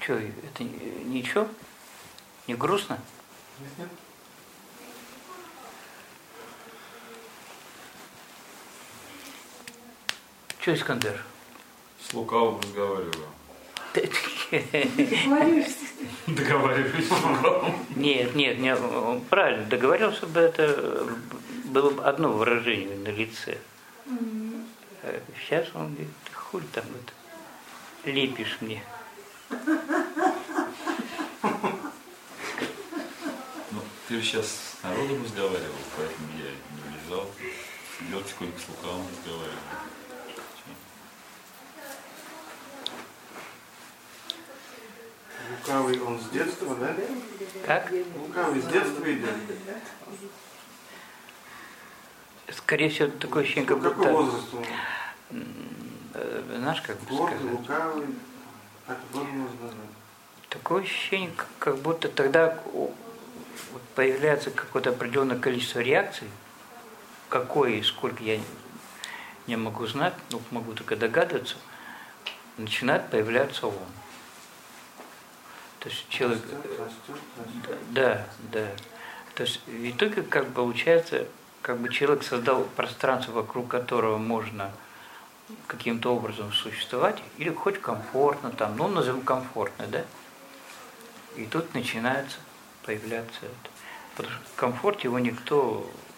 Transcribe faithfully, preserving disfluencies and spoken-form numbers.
Что, это ничего? Не грустно? Нет, нет. Что, Искандер? С лукавым разговариваю. Договариваюсь с лукавым. Нет, нет, не, он правильно договорился бы, это было бы одно выражение на лице. А сейчас он говорит, хуй там это, лепишь мне. Ну, ты же сейчас с народом разговаривал, поэтому я не влезал. Сидел тихонько с лукавым разговаривал. Лукавый он с детства, да? Как? Лукавый с детства идет. Скорее всего, такое ощущение, как Какой будто... возраст он? Знаешь, как бы Гордый, сказать? лукавый. Как можно назвать? Такое ощущение, как- как будто тогда вот появляется какое-то определенное количество реакций, какое и сколько я не могу знать, но могу только догадываться, начинает появляться он. То есть человек... Растет, растет, растет. Да, да. То есть в итоге как бы получается, как бы человек создал пространство, вокруг которого можно каким-то образом существовать, или хоть комфортно там, ну назовем комфортно, да? И тут начинается появляться это. Потому что в комфорте его никто